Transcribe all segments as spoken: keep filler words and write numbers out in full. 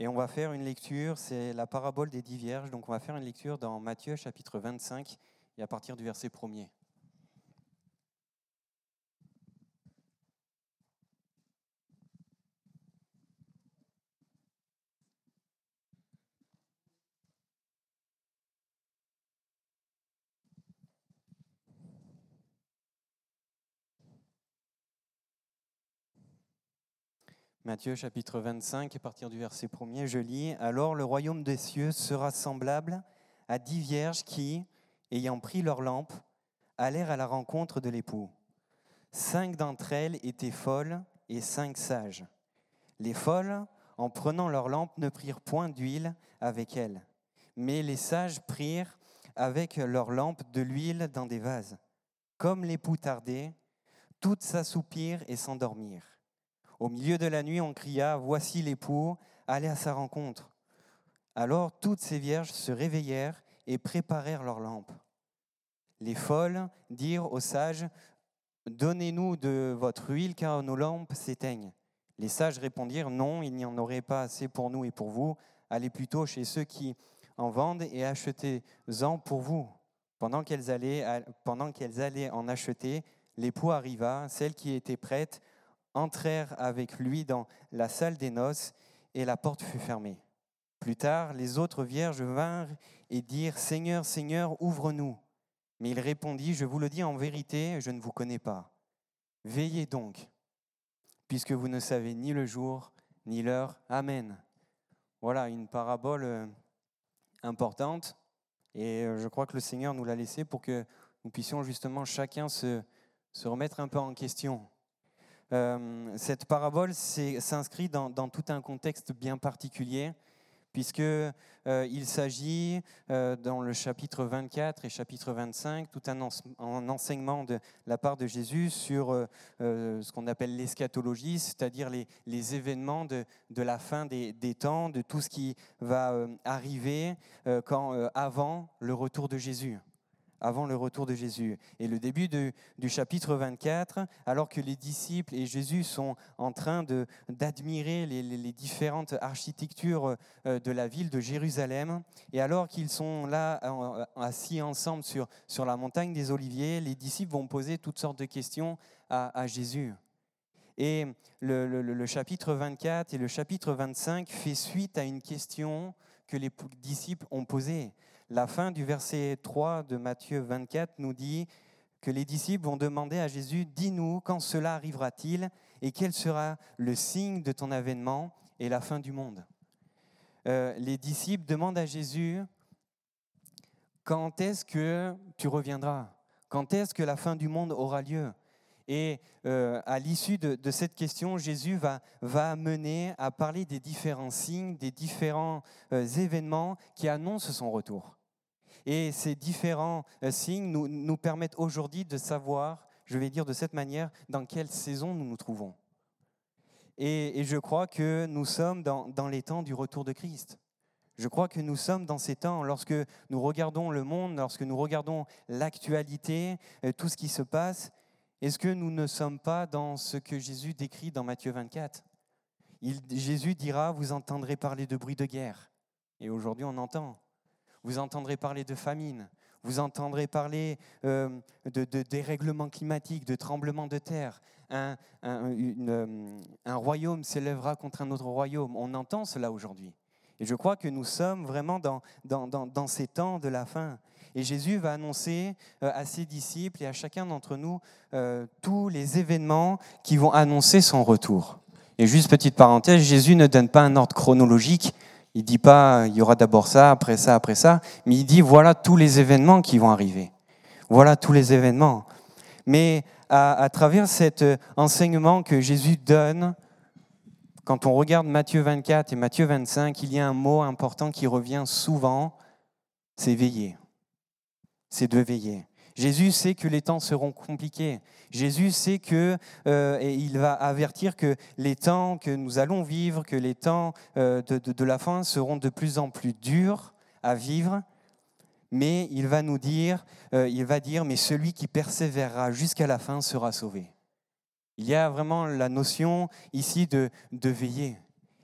Et on va faire une lecture, c'est la parabole des dix vierges. Donc on va faire une lecture dans Matthieu chapitre vingt-cinq et à partir du verset premier. Matthieu chapitre vingt-cinq, à partir du verset premier, je lis « Alors le royaume des cieux sera semblable à dix vierges qui, ayant pris leurs lampes, allèrent à la rencontre de l'époux. Cinq d'entre elles étaient folles et cinq sages. Les folles, en prenant leurs lampes, ne prirent point d'huile avec elles, mais les sages prirent avec leurs lampes de l'huile dans des vases. Comme l'époux tardait, toutes s'assoupirent et s'endormirent. Au milieu de la nuit, on cria « Voici l'époux, allez à sa rencontre !» Alors toutes ces vierges se réveillèrent et préparèrent leurs lampes. Les folles dirent aux sages « Donnez-nous de votre huile, car nos lampes s'éteignent. » Les sages répondirent « Non, il n'y en aurait pas assez pour nous et pour vous. Allez plutôt chez ceux qui en vendent et achetez-en pour vous. » Pendant qu'elles allaient, pendant qu'elles allaient en acheter, l'époux arriva, celles qui étaient prêtes entrèrent avec lui dans la salle des noces et la porte fut fermée. Plus tard, les autres vierges vinrent et dirent « Seigneur, Seigneur, ouvre-nous !» Mais il répondit « Je vous le dis en vérité, je ne vous connais pas. Veillez donc, puisque vous ne savez ni le jour ni l'heure. Amen. » Voilà une parabole importante et je crois que le Seigneur nous l'a laissée pour que nous puissions justement chacun se, se remettre un peu en question. Euh, cette parabole s'inscrit dans, dans tout un contexte bien particulier, puisqu'il euh, s'agit, euh, dans le chapitre vingt-quatre et chapitre vingt-cinq, tout un, en, un enseignement de la part de Jésus sur euh, euh, ce qu'on appelle l'eschatologie, c'est-à-dire les, les événements de, de la fin des, des temps, de tout ce qui va euh, arriver euh, quand, euh, avant le retour de Jésus. avant le retour de Jésus. Et le début de, du chapitre vingt-quatre, alors que les disciples et Jésus sont en train de, d'admirer les, les, les différentes architectures de la ville de Jérusalem, et alors qu'ils sont là assis ensemble sur, sur la montagne des Oliviers, les disciples vont poser toutes sortes de questions à, à Jésus. Et le, le, le chapitre vingt-quatre et le chapitre vingt-cinq fait suite à une question que les disciples ont posée. La fin du verset trois de Matthieu vingt-quatre nous dit que les disciples vont demander à Jésus « Dis-nous, quand cela arrivera-t-il et quel sera le signe de ton avènement et la fin du monde ?» euh, Les disciples demandent à Jésus « Quand est-ce que tu reviendras ? Quand est-ce que la fin du monde aura lieu ?» Et euh, à l'issue de, de cette question, Jésus va, va mener à parler des différents signes, des différents euh, événements qui annoncent son retour. Et ces différents euh, signes nous, nous permettent aujourd'hui de savoir, je vais dire de cette manière, dans quelle saison nous nous trouvons. Et, et je crois que nous sommes dans, dans les temps du retour de Christ. Je crois que nous sommes dans ces temps, lorsque nous regardons le monde, lorsque nous regardons l'actualité, euh, tout ce qui se passe. Est-ce que nous ne sommes pas dans ce que Jésus décrit dans Matthieu vingt-quatre ? Il, Jésus dira « Vous entendrez parler de bruit de guerre ». Et aujourd'hui, on entend. Vous entendrez parler de famine. Vous entendrez parler euh, de, de dérèglement climatique, de tremblement de terre. Un, un, une, un royaume s'élèvera contre un autre royaume. On entend cela aujourd'hui. Et je crois que nous sommes vraiment dans, dans, dans, dans ces temps de la fin. Et Jésus va annoncer à ses disciples et à chacun d'entre nous euh, tous les événements qui vont annoncer son retour. Et juste petite parenthèse, Jésus ne donne pas un ordre chronologique. Il ne dit pas il y aura d'abord ça, après ça, après ça. Mais il dit voilà tous les événements qui vont arriver. Voilà tous les événements. Mais à, à travers cet enseignement que Jésus donne, quand on regarde Matthieu vingt-quatre et Matthieu vingt-cinq, il y a un mot important qui revient souvent, c'est veiller. C'est de veiller. Jésus sait que les temps seront compliqués. Jésus sait que, euh, et il va avertir que les temps que nous allons vivre, que les temps euh, de, de, de la fin seront de plus en plus durs à vivre. Mais il va nous dire, euh, il va dire, mais celui qui persévérera jusqu'à la fin sera sauvé. Il y a vraiment la notion ici de, de veiller.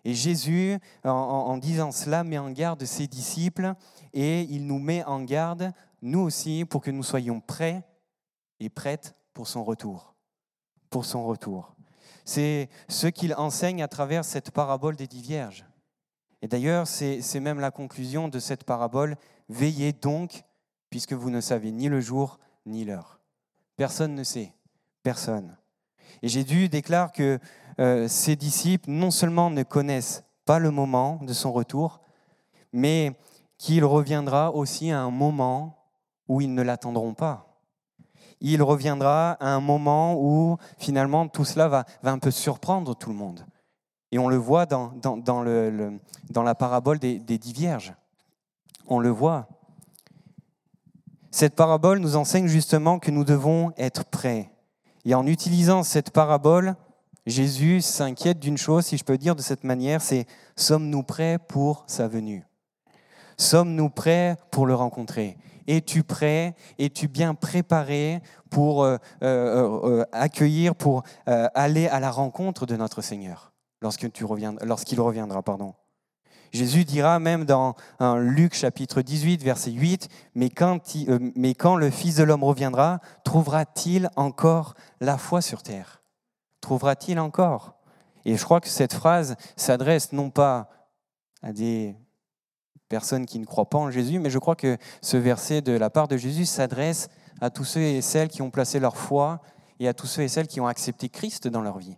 Et Jésus, en, en disant cela, met en garde ses disciples et il nous met en garde, nous aussi, pour que nous soyons prêts et prêtes pour son retour. Pour son retour. C'est ce qu'il enseigne à travers cette parabole des dix vierges. Et d'ailleurs, c'est, c'est même la conclusion de cette parabole. Veillez donc, puisque vous ne savez ni le jour ni l'heure. Personne ne sait. Personne. Et Jésus déclare que euh, ses disciples non seulement ne connaissent pas le moment de son retour, mais qu'il reviendra aussi à un moment où ils ne l'attendront pas. Il reviendra à un moment où finalement tout cela va, va un peu surprendre tout le monde. Et on le voit dans, dans, dans, le, le, dans la parabole des, des dix vierges. On le voit. Cette parabole nous enseigne justement que nous devons être prêts. Et en utilisant cette parabole, Jésus s'inquiète d'une chose, si je peux dire de cette manière, c'est « Sommes-nous prêts pour sa venue ?» Sommes-nous prêts pour le rencontrer ? Es-tu prêt ? Es-tu bien préparé pour euh, euh, euh, accueillir, pour euh, aller à la rencontre de notre Seigneur lorsque tu reviendras, lorsqu'il reviendra, pardon. Jésus dira même dans hein, Luc chapitre dix-huit, verset huit, mais quand, il, euh, mais quand le Fils de l'homme reviendra, trouvera-t-il encore la foi sur terre ? Trouvera-t-il encore ? Et je crois que cette phrase s'adresse non pas à des personnes qui ne croient pas en Jésus, mais je crois que ce verset de la part de Jésus s'adresse à tous ceux et celles qui ont placé leur foi et à tous ceux et celles qui ont accepté Christ dans leur vie.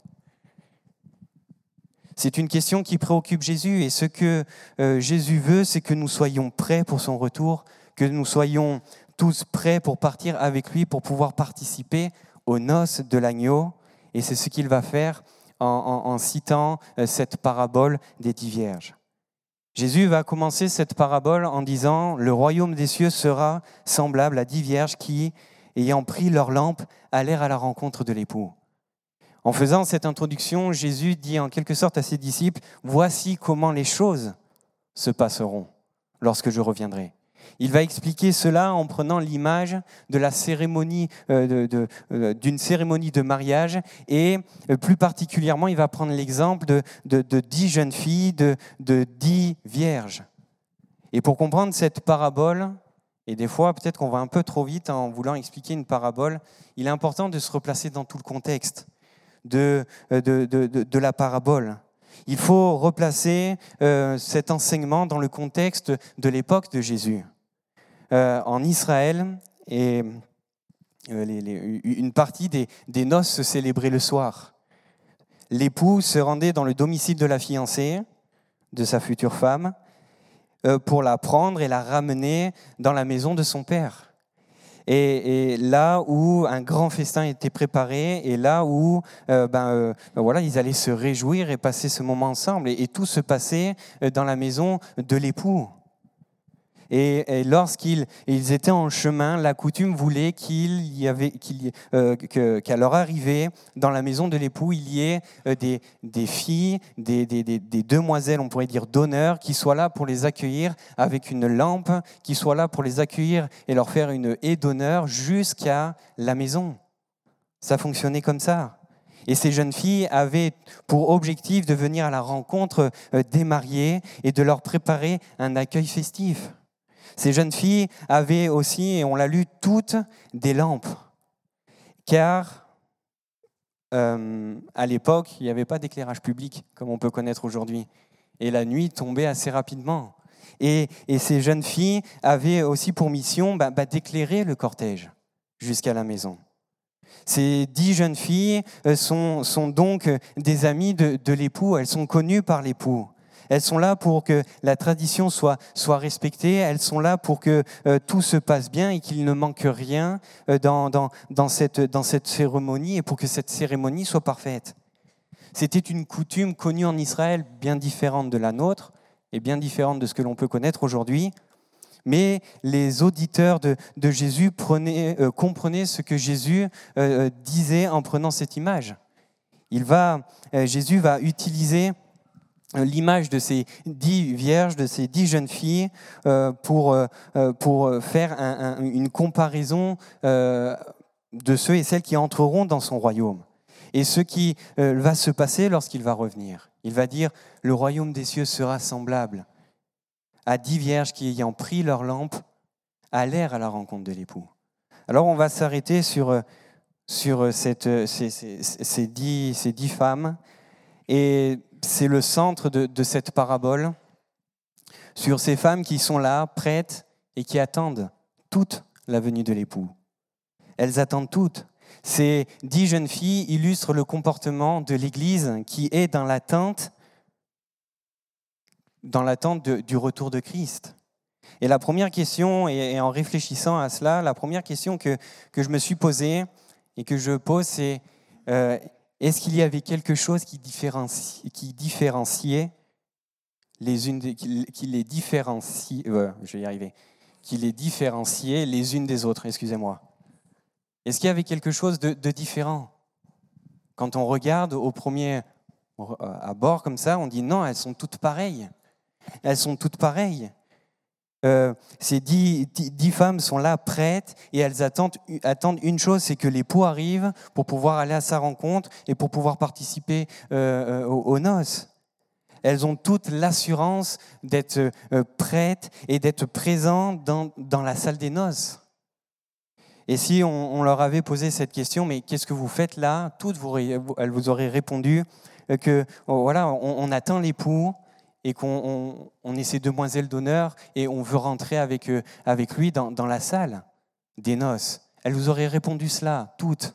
C'est une question qui préoccupe Jésus et ce que euh, Jésus veut, c'est que nous soyons prêts pour son retour, que nous soyons tous prêts pour partir avec lui, pour pouvoir participer aux noces de l'agneau. Et c'est ce qu'il va faire en, en, en citant euh, cette parabole des dix vierges. Jésus va commencer cette parabole en disant « Le royaume des cieux sera semblable à dix vierges qui, ayant pris leur lampe, allèrent à la rencontre de l'époux. » En faisant cette introduction, Jésus dit en quelque sorte à ses disciples « Voici comment les choses se passeront lorsque je reviendrai. » Il va expliquer cela en prenant l'image de la cérémonie, euh, de, de, euh, d'une cérémonie de mariage et euh, plus particulièrement, il va prendre l'exemple de, de, de dix jeunes filles, de, de dix vierges. Et pour comprendre cette parabole, et des fois peut-être qu'on va un peu trop vite en voulant expliquer une parabole, il est important de se replacer dans tout le contexte de, de, de, de, de la parabole. Il faut replacer euh, cet enseignement dans le contexte de l'époque de Jésus. Euh, en Israël, et, euh, les, les, une partie des, des noces se célébrait le soir. L'époux se rendait dans le domicile de la fiancée, de sa future femme, euh, pour la prendre et la ramener dans la maison de son père. Et, et là où un grand festin était préparé, et là où euh, ben, euh, ben voilà, ils allaient se réjouir et passer ce moment ensemble. Et, et tout se passait dans la maison de l'époux. Et, et lorsqu'ils ils étaient en chemin, la coutume voulait qu'il y avait, qu'il, euh, que, qu'à leur arrivée, dans la maison de l'époux, il y ait euh, des, des filles, des, des, des, des demoiselles, on pourrait dire d'honneur, qui soient là pour les accueillir avec une lampe, qui soient là pour les accueillir et leur faire une haie d'honneur jusqu'à la maison. Ça fonctionnait comme ça. Et ces jeunes filles avaient pour objectif de venir à la rencontre euh, des mariés et de leur préparer un accueil festif. Ces jeunes filles avaient aussi, et on l'a lu, toutes des lampes. Car euh, à l'époque, il n'y avait pas d'éclairage public, comme on peut connaître aujourd'hui. Et la nuit tombait assez rapidement. Et, et ces jeunes filles avaient aussi pour mission bah, bah, d'éclairer le cortège jusqu'à la maison. Ces dix jeunes filles sont, sont donc des amies de, de l'époux, elles sont connues par l'époux. Elles sont là pour que la tradition soit, soit respectée, elles sont là pour que euh, tout se passe bien et qu'il ne manque rien euh, dans, dans, dans, cette, dans cette cérémonie et pour que cette cérémonie soit parfaite. C'était une coutume connue en Israël, bien différente de la nôtre et bien différente de ce que l'on peut connaître aujourd'hui. Mais les auditeurs de, de Jésus prenaient, euh, comprenaient ce que Jésus euh, disait en prenant cette image. Il va, euh, Jésus va utiliser l'image de ces dix vierges, de ces dix jeunes filles, euh, pour, euh, pour faire un, un, une comparaison euh, de ceux et celles qui entreront dans son royaume. Et ce qui euh, va se passer lorsqu'il va revenir. Il va dire, le royaume des cieux sera semblable à dix vierges qui, ayant pris leur lampe, allèrent à la rencontre de l'époux. Alors on va s'arrêter sur, sur cette, ces, ces, ces, dix, ces dix femmes, et c'est le centre de, de cette parabole, sur ces femmes qui sont là, prêtes, et qui attendent toute la venue de l'époux. Elles attendent toutes. Ces dix jeunes filles illustrent le comportement de l'Église qui est dans l'attente, dans l'attente de, du retour de Christ. Et la première question, et, et en réfléchissant à cela, la première question que, que je me suis posée et que je pose, c'est euh, est-ce qu'il y avait quelque chose qui, différencie, qui différenciait les unes, des, qui, qui les différencie, euh, je vais y arriver, qui les différenciait les unes des autres, excusez-moi. Est-ce qu'il y avait quelque chose de, de différent? Quand on regarde au premier abord comme ça, on dit non, elles sont toutes pareilles. Elles sont toutes pareilles. Euh, ces dix, dix, dix femmes sont là prêtes et elles attendent, attendent une chose, c'est que l'époux arrive pour pouvoir aller à sa rencontre et pour pouvoir participer euh, aux, aux noces. Elles ont toute l'assurance d'être euh, prêtes et d'être présentes dans, dans la salle des noces. Et si on, on leur avait posé cette question, mais qu'est-ce que vous faites là? Toutes, vous, elles vous auraient répondu que voilà, on, on attend l'époux et qu'on on, on est ses demoiselles d'honneur et on veut rentrer avec, avec lui dans, dans la salle des noces. Elles vous auraient répondu cela, toutes.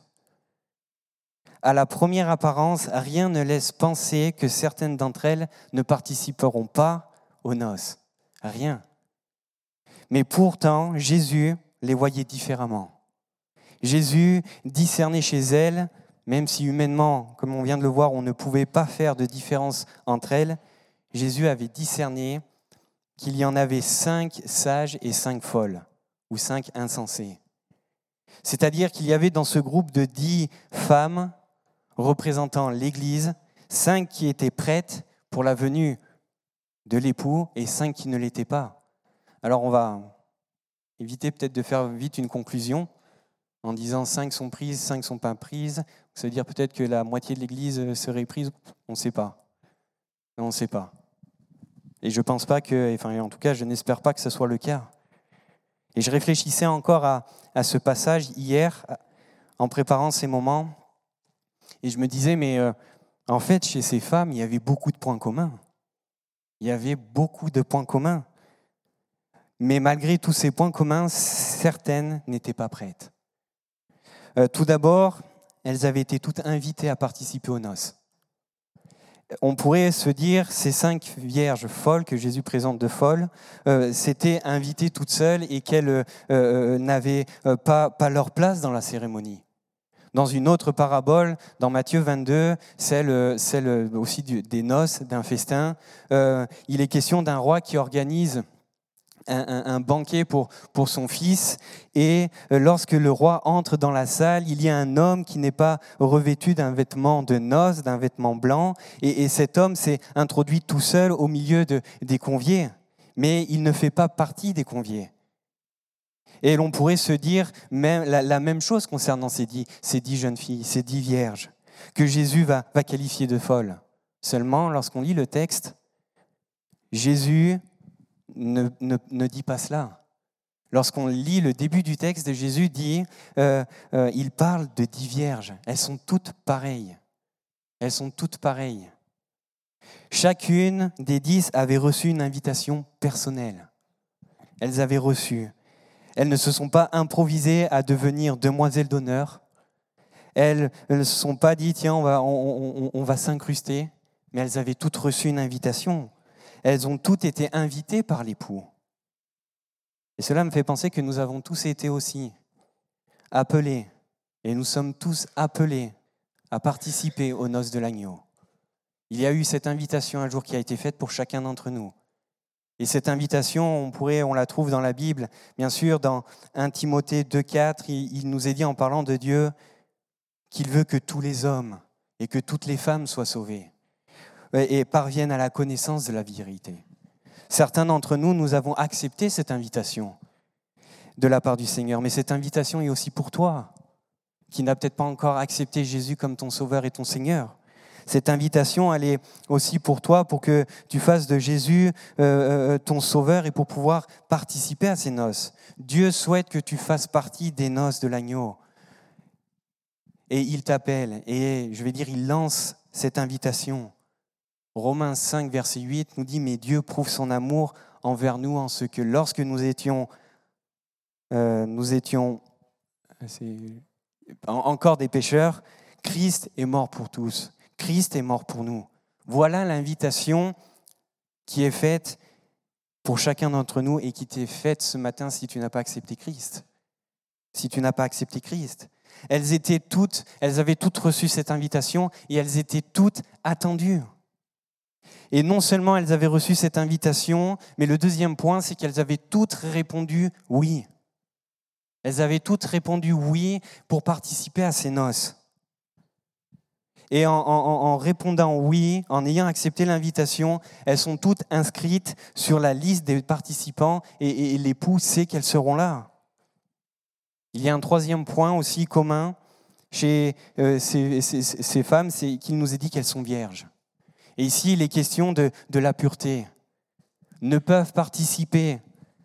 À la première apparence, rien ne laisse penser que certaines d'entre elles ne participeront pas aux noces. Rien. Mais pourtant, Jésus les voyait différemment. Jésus discernait chez elles, même si humainement, comme on vient de le voir, on ne pouvait pas faire de différence entre elles, Jésus avait discerné qu'il y en avait cinq sages et cinq folles, ou cinq insensés. C'est-à-dire qu'il y avait dans ce groupe de dix femmes représentant l'Église, cinq qui étaient prêtes pour la venue de l'époux et cinq qui ne l'étaient pas. Alors on va éviter peut-être de faire vite une conclusion en disant cinq sont prises, cinq ne sont pas prises. Ça veut dire peut-être que la moitié de l'Église serait prise, on ne sait pas. On ne sait pas. Et je ne pense pas que, enfin en tout cas je n'espère pas que ce soit le cas. Et je réfléchissais encore à, à ce passage hier en préparant ces moments et je me disais mais euh, en fait chez ces femmes il y avait beaucoup de points communs. Il y avait beaucoup de points communs. Mais malgré tous ces points communs, certaines n'étaient pas prêtes. Euh, tout d'abord, elles avaient été toutes invitées à participer aux noces. On pourrait se dire, ces cinq vierges folles que Jésus présente de folles, euh, s'étaient invitées toutes seules et qu'elles euh, euh, n'avaient euh, pas, pas leur place dans la cérémonie. Dans une autre parabole, dans Matthieu vingt-deux, celle, celle aussi du, des noces, d'un festin, euh, il est question d'un roi qui organise Un, un, un banquet pour, pour son fils et lorsque le roi entre dans la salle, il y a un homme qui n'est pas revêtu d'un vêtement de noces, d'un vêtement blanc et, et cet homme s'est introduit tout seul au milieu de, des conviés, mais il ne fait pas partie des conviés. Et l'on pourrait se dire même, la, la même chose concernant ces dix, ces dix jeunes filles, ces dix vierges, que Jésus va, va qualifier de folles. Seulement, lorsqu'on lit le texte, Jésus Ne, ne, ne dit pas cela. Lorsqu'on lit le début du texte, Jésus dit, euh, euh, il parle de dix vierges. Elles sont toutes pareilles. Elles sont toutes pareilles. Chacune des dix avait reçu une invitation personnelle. Elles avaient reçu. Elles ne se sont pas improvisées à devenir demoiselles d'honneur. Elles ne se sont pas dit, tiens, on va, on, on, on va s'incruster. Mais elles avaient toutes reçu une invitation. Elles ont toutes été invitées par l'époux. Et cela me fait penser que nous avons tous été aussi appelés, et nous sommes tous appelés à participer aux noces de l'agneau. Il y a eu cette invitation un jour qui a été faite pour chacun d'entre nous. Et cette invitation, on pourrait, on la trouve dans la Bible, bien sûr, dans premier Timothée deux quatre, il, il nous est dit en parlant de Dieu qu'il veut que tous les hommes et que toutes les femmes soient sauvés et parviennent à la connaissance de la vérité. Certains d'entre nous, nous avons accepté cette invitation de la part du Seigneur, mais cette invitation est aussi pour toi, qui n'as peut-être pas encore accepté Jésus comme ton Sauveur et ton Seigneur. Cette invitation, elle est aussi pour toi, pour que tu fasses de Jésus euh, ton sauveur et pour pouvoir participer à ces noces. Dieu souhaite que tu fasses partie des noces de l'agneau. Et il t'appelle, et je vais dire, il lance cette invitation. Romains cinq, verset huit nous dit « Mais Dieu prouve son amour envers nous en ce que lorsque nous étions, euh, nous étions c'est, encore des pécheurs, Christ est mort pour tous. Christ est mort pour nous. » Voilà l'invitation qui est faite pour chacun d'entre nous et qui t'est faite ce matin si tu n'as pas accepté Christ. Si tu n'as pas accepté Christ. Elles étaient toutes, elles avaient toutes reçu cette invitation et elles étaient toutes attendues. Et non seulement elles avaient reçu cette invitation, mais le deuxième point, c'est qu'elles avaient toutes répondu oui. Elles avaient toutes répondu oui pour participer à ces noces. Et en, en, en répondant oui, en ayant accepté l'invitation, elles sont toutes inscrites sur la liste des participants et, et l'époux sait qu'elles seront là. Il y a un troisième point aussi commun chez euh, ces, ces, ces femmes, c'est qu'il nous est dit qu'elles sont vierges. Et ici, il est question de, de la pureté. Ne peuvent participer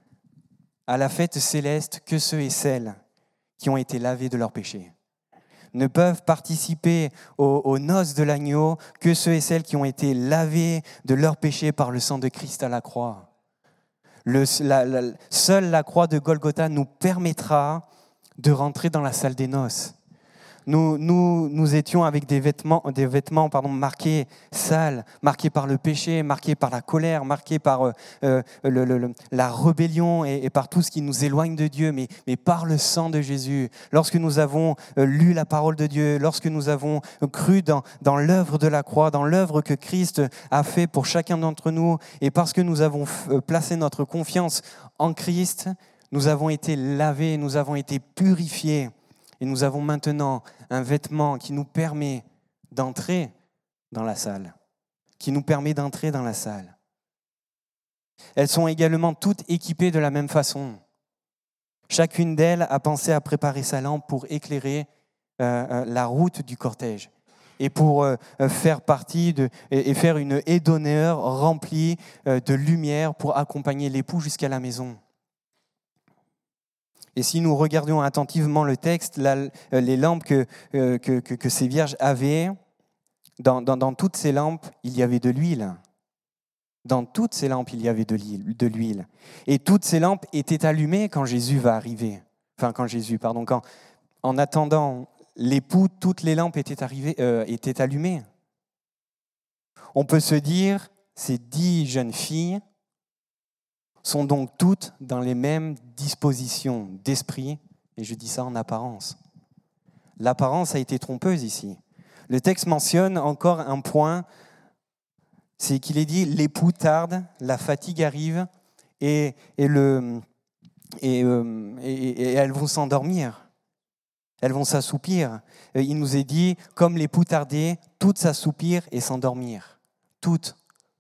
à la fête céleste que ceux et celles qui ont été lavés de leurs péchés. Ne peuvent participer aux, aux noces de l'agneau que ceux et celles qui ont été lavés de leurs péchés par le sang de Christ à la croix. Le, la, la, seule la croix de Golgotha nous permettra de rentrer dans la salle des noces. Nous, nous, nous étions avec des vêtements, des vêtements pardon, marqués sales, marqués par le péché, marqués par la colère, marqués par euh, le, le, le, la rébellion et, et par tout ce qui nous éloigne de Dieu, mais, mais par le sang de Jésus. Lorsque nous avons euh, lu la parole de Dieu, lorsque nous avons cru dans, dans l'œuvre de la croix, dans l'œuvre que Christ a fait pour chacun d'entre nous, et parce que nous avons f- placé notre confiance en Christ, nous avons été lavés, nous avons été purifiés. Et nous avons maintenant un vêtement qui nous permet d'entrer dans la salle, qui nous permet d'entrer dans la salle. Elles sont également toutes équipées de la même façon. Chacune d'elles a pensé à préparer sa lampe pour éclairer euh, la route du cortège et pour euh, faire partie de, et, et faire une haie d'honneur remplie euh, de lumière pour accompagner l'époux jusqu'à la maison. Et si nous regardions attentivement le texte, la, les lampes que, que, que, que ces vierges avaient, dans, dans, dans toutes ces lampes, il y avait de l'huile. Dans toutes ces lampes, il y avait de l'huile, de l'huile. Et toutes ces lampes étaient allumées quand Jésus va arriver. Enfin, quand Jésus, pardon, quand, en attendant l'époux, toutes les lampes étaient, arrivées, euh, étaient allumées. On peut se dire, ces dix jeunes filles sont donc toutes dans les mêmes dispositions d'esprit, et je dis ça en apparence. L'apparence a été trompeuse ici. Le texte mentionne encore un point, c'est qu'il est dit « l'époux tarde, la fatigue arrive, et, et, le, et, euh, et, et elles vont s'endormir, elles vont s'assoupir ». Il nous est dit « comme l'époux tardait, toutes s'assoupirent et s'endormirent ». Toutes.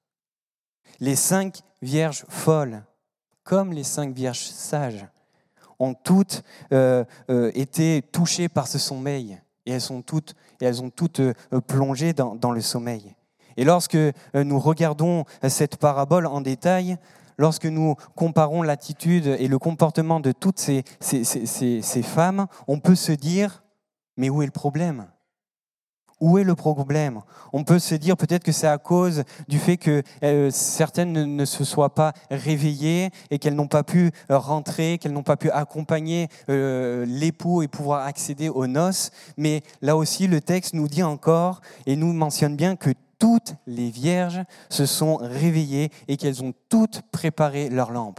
Les cinq vierges folles, comme les cinq vierges sages, ont toutes euh, euh, été touchées par ce sommeil et elles, sont toutes, et elles ont toutes euh, plongé dans, dans le sommeil. Et lorsque euh, nous regardons cette parabole en détail, lorsque nous comparons l'attitude et le comportement de toutes ces, ces, ces, ces, ces femmes, on peut se dire, mais où est le problème ? Où est le problème ? On peut se dire peut-être que c'est à cause du fait que euh, certaines ne, ne se soient pas réveillées et qu'elles n'ont pas pu rentrer, qu'elles n'ont pas pu accompagner euh, l'époux et pouvoir accéder aux noces. Mais là aussi, le texte nous dit encore et nous mentionne bien que toutes les vierges se sont réveillées et qu'elles ont toutes préparé leur lampe.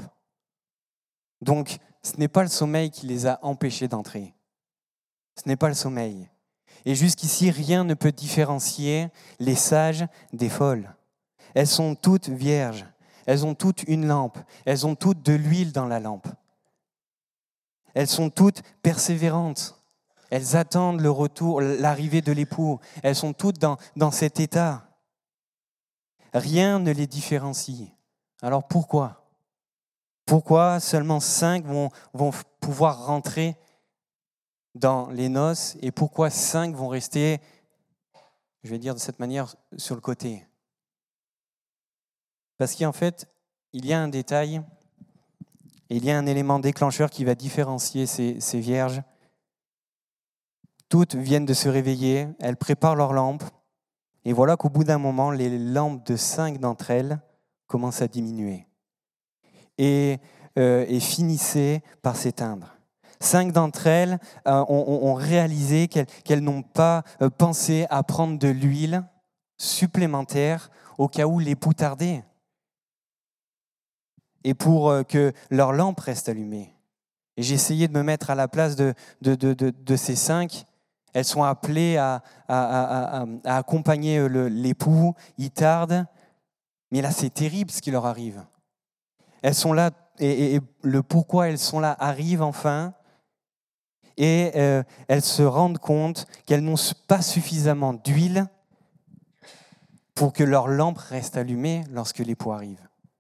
Donc, ce n'est pas le sommeil qui les a empêchées d'entrer. Ce n'est pas le sommeil. Et jusqu'ici, rien ne peut différencier les sages des folles. Elles sont toutes vierges. Elles ont toutes une lampe. Elles ont toutes de l'huile dans la lampe. Elles sont toutes persévérantes. Elles attendent le retour, l'arrivée de l'époux. Elles sont toutes dans, dans cet état. Rien ne les différencie. Alors pourquoi ? Pourquoi seulement cinq vont, vont pouvoir rentrer dans les noces et pourquoi cinq vont rester je vais dire de cette manière, sur le côté. Parce qu'en fait, il y a un détail, et il y a un élément déclencheur qui va différencier ces, ces vierges. Toutes viennent de se réveiller, elles préparent leurs lampes, et voilà qu'au bout d'un moment, les lampes de cinq d'entre elles commencent à diminuer et, euh, et finissaient par s'éteindre. Cinq d'entre elles euh, ont, ont réalisé qu'elles, qu'elles n'ont pas euh, pensé à prendre de l'huile supplémentaire au cas où l'époux tardait et pour euh, que leur lampe reste allumée. Et j'ai essayé de me mettre à la place de, de, de, de, de ces cinq. Elles sont appelées à, à, à, à, à accompagner le, l'époux, ils tardent, mais là c'est terrible ce qui leur arrive. Elles sont là, et, et, et le pourquoi elles sont là arrive enfin, et euh, elles se rendent compte qu'elles n'ont pas suffisamment d'huile pour que leur lampe reste allumée lorsque l'époux arrive.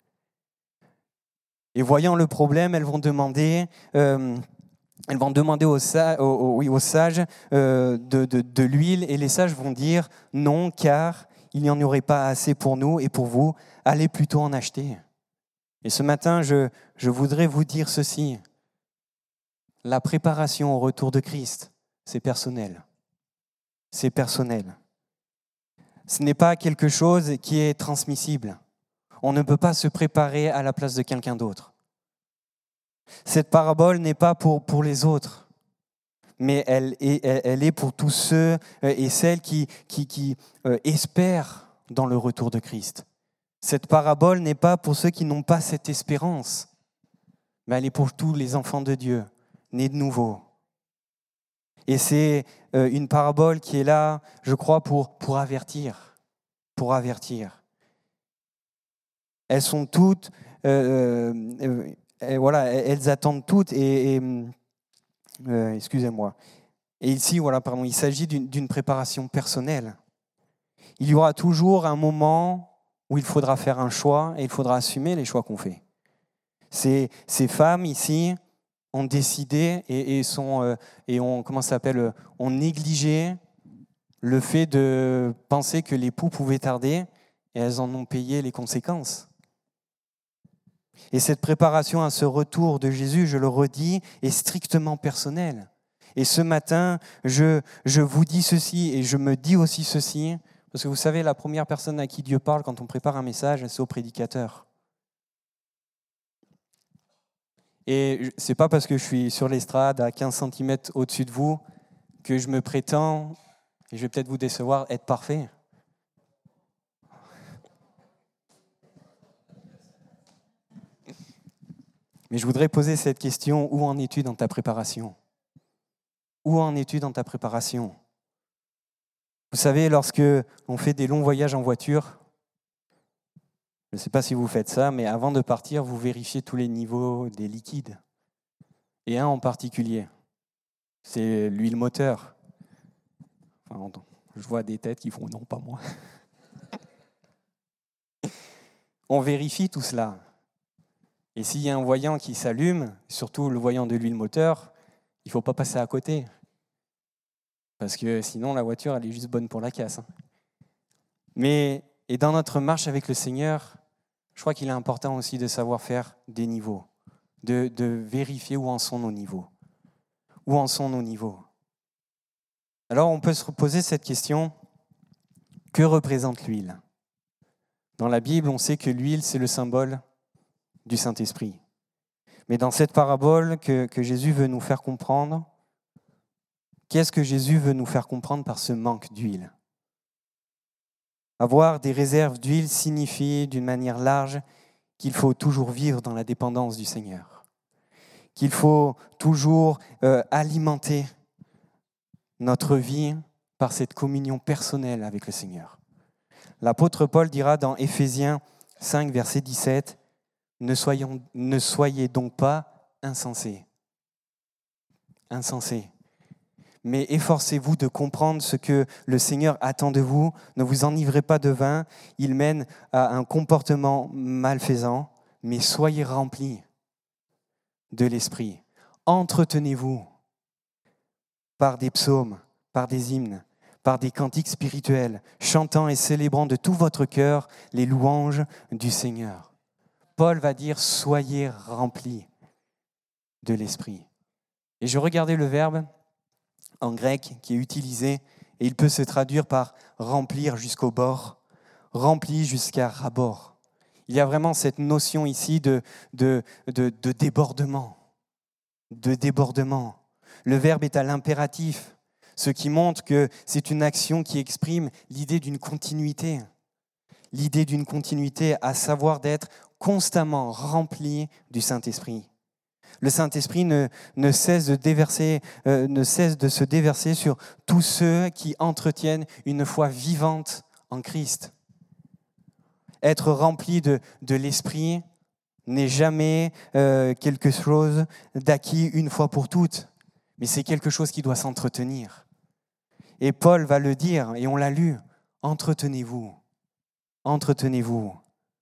Et voyant le problème, elles vont demander, euh, elles vont demander aux, sa- aux, aux, oui, aux sages euh, de, de, de l'huile, et les sages vont dire non, car il n'y en aurait pas assez pour nous et pour vous, allez plutôt en acheter. Et ce matin, je, je voudrais vous dire ceci. La préparation au retour de Christ, c'est personnel. C'est personnel. Ce n'est pas quelque chose qui est transmissible. On ne peut pas se préparer à la place de quelqu'un d'autre. Cette parabole n'est pas pour, pour les autres, mais elle est, elle est pour tous ceux et celles qui, qui, qui euh, espèrent dans le retour de Christ. Cette parabole n'est pas pour ceux qui n'ont pas cette espérance, mais elle est pour tous les enfants de Dieu, nés de nouveau. Et c'est euh, une parabole qui est là, je crois, pour, pour avertir, pour avertir. Elles sont toutes, euh, euh, euh, voilà, elles attendent toutes, et, et euh, excusez-moi. Et ici, voilà, pardon, il s'agit d'une, d'une préparation personnelle. Il y aura toujours un moment où il faudra faire un choix et il faudra assumer les choix qu'on fait. Ces, ces femmes ici ont décidé et, et, sont, euh, et ont, comment ça s'appelle, ont négligé le fait de penser que l'époux pouvait tarder, et elles en ont payé les conséquences. Et cette préparation à ce retour de Jésus, je le redis, est strictement personnelle. Et ce matin, je, je vous dis ceci et je me dis aussi ceci, parce que vous savez, la première personne à qui Dieu parle quand on prépare un message, c'est au prédicateur. Et ce n'est pas parce que je suis sur l'estrade à quinze centimètres au-dessus de vous que je me prétends, et je vais peut-être vous décevoir, être parfait. Mais je voudrais poser cette question, où en es-tu dans ta préparation ? Où en es-tu dans ta préparation ? Vous savez, lorsque on fait des longs voyages en voiture, je ne sais pas si vous faites ça, mais avant de partir, vous vérifiez tous les niveaux des liquides. Et un en particulier, c'est l'huile moteur. Enfin, je vois des têtes qui font non, pas moi. On vérifie tout cela. Et s'il y a un voyant qui s'allume, surtout le voyant de l'huile moteur, il ne faut pas passer à côté. Parce que sinon, la voiture, elle est juste bonne pour la casse. Mais, et dans notre marche avec le Seigneur, je crois qu'il est important aussi de savoir faire des niveaux, de, de vérifier où en sont nos niveaux. Où en sont nos niveaux. Alors, on peut se poser cette question, que représente l'huile ? Dans la Bible, on sait que l'huile, c'est le symbole du Saint-Esprit. Mais dans cette parabole que, que Jésus veut nous faire comprendre, qu'est-ce que Jésus veut nous faire comprendre par ce manque d'huile ? Avoir des réserves d'huile signifie d'une manière large qu'il faut toujours vivre dans la dépendance du Seigneur, qu'il faut toujours euh, alimenter notre vie par cette communion personnelle avec le Seigneur. L'apôtre Paul dira dans Éphésiens cinq, verset dix-sept, « Ne soyons, ne soyez donc pas insensés. » Insensés. Mais efforcez-vous de comprendre ce que le Seigneur attend de vous. Ne vous enivrez pas de vin, il mène à un comportement malfaisant, mais soyez remplis de l'Esprit. Entretenez-vous par des psaumes, par des hymnes, par des cantiques spirituels, chantant et célébrant de tout votre cœur les louanges du Seigneur. Paul va dire « soyez remplis de l'Esprit ». Et je regardais le verbe en grec qui est utilisé, et il peut se traduire par « remplir jusqu'au bord », « rempli jusqu'à rabord ». Il y a vraiment cette notion ici de, de, de, de débordement, de débordement. Le verbe est à l'impératif, ce qui montre que c'est une action qui exprime l'idée d'une continuité. L'idée d'une continuité, à savoir d'être constamment rempli du Saint-Esprit. Le Saint-Esprit ne, ne, cesse de déverser, euh, ne cesse de se déverser sur tous ceux qui entretiennent une foi vivante en Christ. Être rempli de, de l'Esprit n'est jamais euh, quelque chose d'acquis une fois pour toutes, mais c'est quelque chose qui doit s'entretenir. Et Paul va le dire, et on l'a lu, entretenez-vous, entretenez-vous.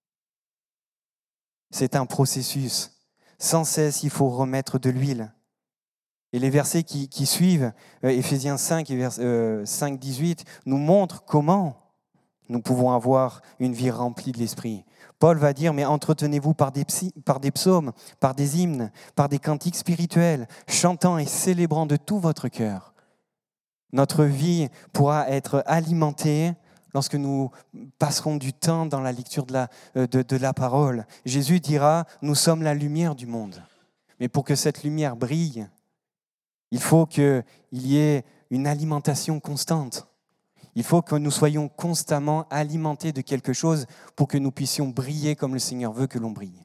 C'est un processus. Sans cesse, il faut remettre de l'huile. Et les versets qui, qui suivent, euh, Éphésiens cinq, vers, euh, cinq, dix-huit, nous montrent comment nous pouvons avoir une vie remplie de l'Esprit. Paul va dire, mais entretenez-vous par des, psy, par des psaumes, par des hymnes, par des cantiques spirituels, chantant et célébrant de tout votre cœur. Notre vie pourra être alimentée lorsque nous passerons du temps dans la lecture de la, de, de la parole. Jésus dira, nous sommes la lumière du monde. Mais pour que cette lumière brille, il faut qu'il y ait une alimentation constante. Il faut que nous soyons constamment alimentés de quelque chose pour que nous puissions briller comme le Seigneur veut que l'on brille.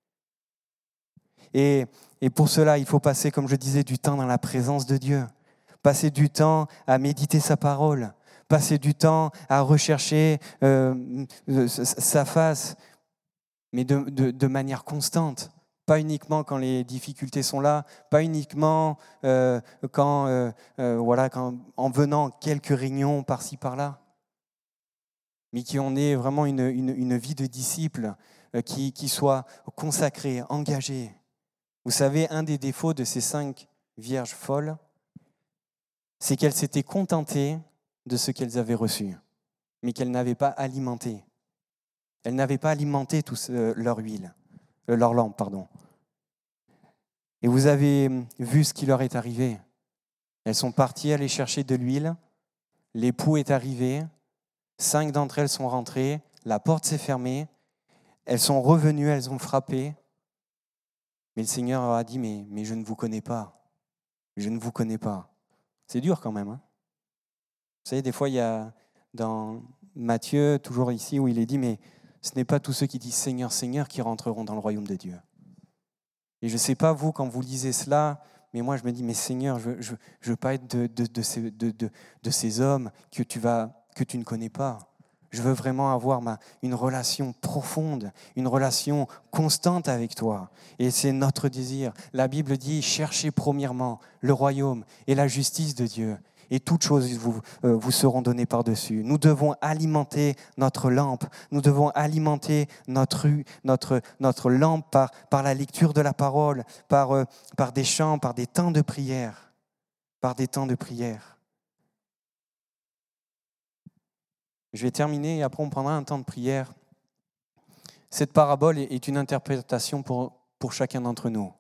Et, et pour cela, il faut passer, comme je disais, du temps dans la présence de Dieu. Passer du temps à méditer sa parole. Passer du temps à rechercher euh, sa face, mais de, de, de manière constante. Pas uniquement quand les difficultés sont là, pas uniquement euh, quand, euh, euh, voilà, quand, en venant quelques réunions par-ci, par-là, mais qu'on ait vraiment une, une, une vie de disciple euh, qui, qui soit consacrée, engagée. Vous savez, un des défauts de ces cinq vierges folles, c'est qu'elles s'étaient contentées de ce qu'elles avaient reçu, mais qu'elles n'avaient pas alimenté. Elles n'avaient pas alimenté tout, euh, leur huile, euh, leur lampe, pardon. Et vous avez vu ce qui leur est arrivé. Elles sont parties aller chercher de l'huile, l'époux est arrivé, cinq d'entre elles sont rentrées, la porte s'est fermée, elles sont revenues, elles ont frappé, mais le Seigneur leur a dit, mais, mais je ne vous connais pas, je ne vous connais pas. C'est dur quand même. Hein. Vous savez, des fois, il y a dans Matthieu, toujours ici, où il est dit, mais ce n'est pas tous ceux qui disent Seigneur, Seigneur qui rentreront dans le royaume de Dieu. Et je ne sais pas vous, quand vous lisez cela, mais moi je me dis, mais Seigneur, je ne je, je veux pas être de, de, de, ces, de, de, de ces hommes que tu, vas, que tu ne connais pas. Je veux vraiment avoir ma, une relation profonde, une relation constante avec toi. Et c'est notre désir. La Bible dit, cherchez premièrement le royaume et la justice de Dieu. Et toutes choses vous, euh, vous seront données par-dessus. Nous devons alimenter notre lampe. Nous devons alimenter notre, notre, notre lampe par, par la lecture de la parole, par, euh, par des chants, par des temps de prière. Par des temps de prière. Je vais terminer et après on prendra un temps de prière. Cette parabole est une interprétation pour, pour chacun d'entre nous.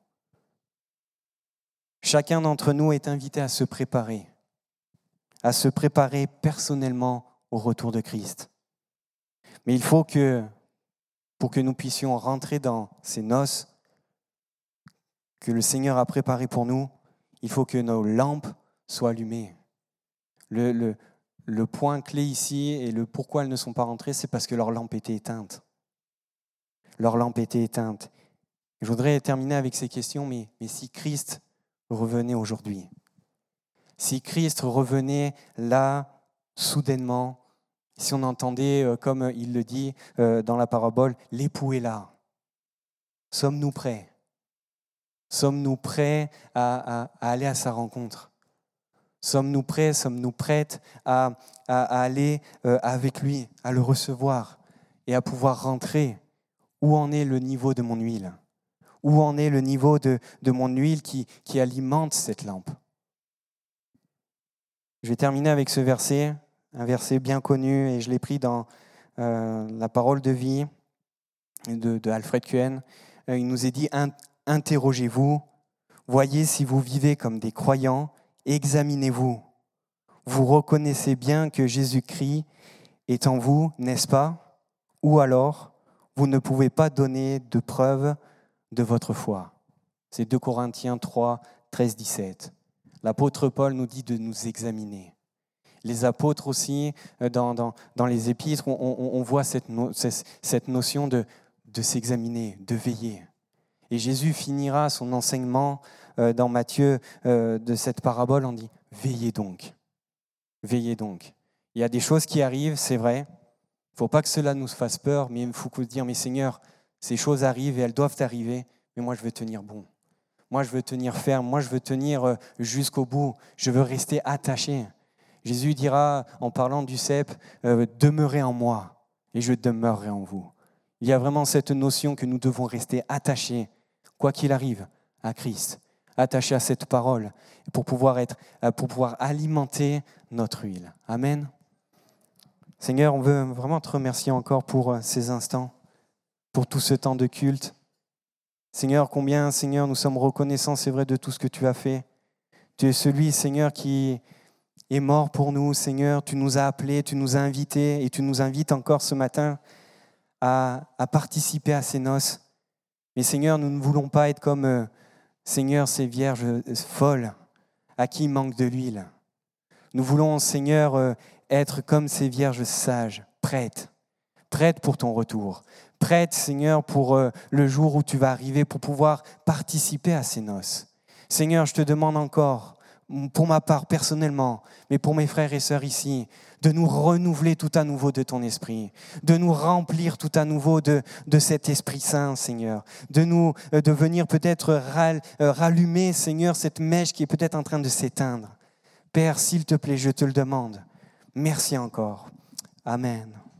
Chacun d'entre nous est invité à se préparer. à se préparer personnellement au retour de Christ. Mais il faut que, pour que nous puissions rentrer dans ces noces que le Seigneur a préparées pour nous, il faut que nos lampes soient allumées. Le, le, le point clé ici et le pourquoi elles ne sont pas rentrées, c'est parce que leur lampe était éteinte. Leur lampe était éteinte. Je voudrais terminer avec ces questions, mais, mais si Christ revenait aujourd'hui, si Christ revenait là, soudainement, si on entendait, euh, comme il le dit euh, dans la parabole, l'époux est là. Sommes-nous prêts? Sommes-nous prêts à, à, à aller à sa rencontre? Sommes-nous prêts, sommes-nous prêtes à, à, à aller euh, avec lui, à le recevoir et à pouvoir rentrer? Où en est le niveau de mon huile? Où en est le niveau de, de mon huile qui, qui alimente cette lampe? Je vais terminer avec ce verset, un verset bien connu, et je l'ai pris dans euh, la parole de vie de, de Alfred Cohen. Euh, il nous est dit, interrogez-vous, voyez si vous vivez comme des croyants, examinez-vous. Vous reconnaissez bien que Jésus-Christ est en vous, n'est-ce pas? Ou alors, vous ne pouvez pas donner de preuve de votre foi. C'est deux Corinthiens trois, treize, dix-sept. L'apôtre Paul nous dit de nous examiner. Les apôtres aussi, dans, dans, dans les épîtres, on, on, on voit cette, no, cette notion de, de s'examiner, de veiller. Et Jésus finira son enseignement euh, dans Matthieu euh, de cette parabole en dit « Veillez donc, veillez donc ». Il y a des choses qui arrivent, c'est vrai. Il ne faut pas que cela nous fasse peur, mais il faut dire « Mais Seigneur, ces choses arrivent et elles doivent arriver, mais moi je veux tenir bon. Moi je veux tenir ferme, moi je veux tenir jusqu'au bout, je veux rester attaché. » Jésus dira, en parlant du cep, euh, « Demeurez en moi et je demeurerai en vous ». Il y a vraiment cette notion que nous devons rester attachés, quoi qu'il arrive, à Christ, attachés à cette parole, pour pouvoir, être, pour pouvoir alimenter notre huile. Amen. Seigneur, on veut vraiment te remercier encore pour ces instants, pour tout ce temps de culte. Seigneur, combien, Seigneur, nous sommes reconnaissants, c'est vrai, de tout ce que tu as fait. Tu es celui, Seigneur, qui est mort pour nous, Seigneur. Tu nous as appelés, tu nous as invités et tu nous invites encore ce matin à, à participer à ces noces. Mais Seigneur, nous ne voulons pas être comme, euh, Seigneur, ces vierges folles à qui il manque de l'huile. Nous voulons, Seigneur, euh, être comme ces vierges sages, prêtes, prêtes pour ton retour, prêtes, Seigneur, pour euh, le jour où tu vas arriver, pour pouvoir participer à ces noces. Seigneur, je te demande encore, pour ma part personnellement, mais pour mes frères et sœurs ici, de nous renouveler tout à nouveau de ton esprit, de nous remplir tout à nouveau de, de cet Esprit Saint, Seigneur, de nous de venir peut-être ral, rallumer, Seigneur, cette mèche qui est peut-être en train de s'éteindre. Père, s'il te plaît, je te le demande. Merci encore. Amen.